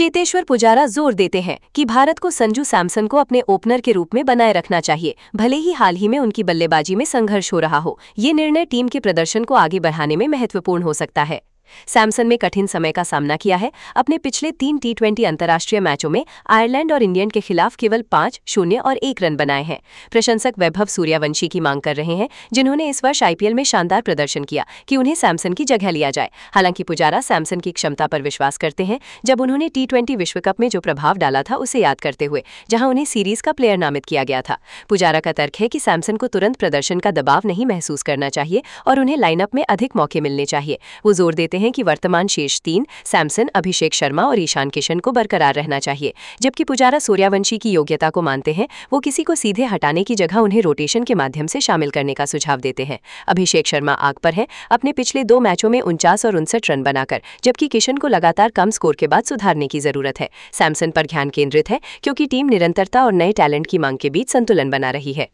चेतेश्वर पुजारा जोर देते हैं कि भारत को संजू सैमसन को अपने ओपनर के रूप में बनाए रखना चाहिए, भले ही हाल ही में उनकी बल्लेबाजी में संघर्ष हो रहा हो। ये निर्णय टीम के प्रदर्शन को आगे बढ़ाने में महत्वपूर्ण हो सकता है। सैमसन ने कठिन समय का सामना किया है। अपने पिछले 3 टी20 अंतर्राष्ट्रीय मैचों में आयरलैंड और इंग्लैंड के खिलाफ केवल 5-0 और 1 रन बनाए हैं। प्रशंसक वैभव सूर्यवंशी की मांग कर रहे हैं, जिन्होंने इस वर्ष आईपीएल में शानदार प्रदर्शन किया, कि उन्हें सैमसन की जगह लिया जाए। हालांकि पुजारा सैमसन की क्षमता पर विश्वास करते हैं, जब उन्होंने टी20 विश्व कप में जो प्रभाव डाला था उसे याद करते हुए, जहां उन्हें सीरीज का प्लेयर नामित किया गया था। पुजारा का तर्क है कि सैमसन को तुरंत प्रदर्शन का दबाव नहीं महसूस करना चाहिए और उन्हें लाइनअप में अधिक मौके मिलने चाहिए। वो जोर देते हैं कि वर्तमान शेष 3 सैमसन, अभिषेक शर्मा और ईशान किशन को बरकरार रहना चाहिए, जबकि पुजारा सूर्यवंशी की योग्यता को मानते हैं। वो किसी को सीधे हटाने की जगह उन्हें रोटेशन के माध्यम से शामिल करने का सुझाव देते हैं। अभिषेक शर्मा आग पर है, अपने पिछले 2 मैचों में 49 और 59 रन बनाकर, जबकि किशन को लगातार कम स्कोर के बाद सुधारने की जरूरत है। सैमसन पर ध्यान केंद्रित है, क्योंकि टीम निरंतरता और नए टैलेंट की मांग के बीच संतुलन बना रही है।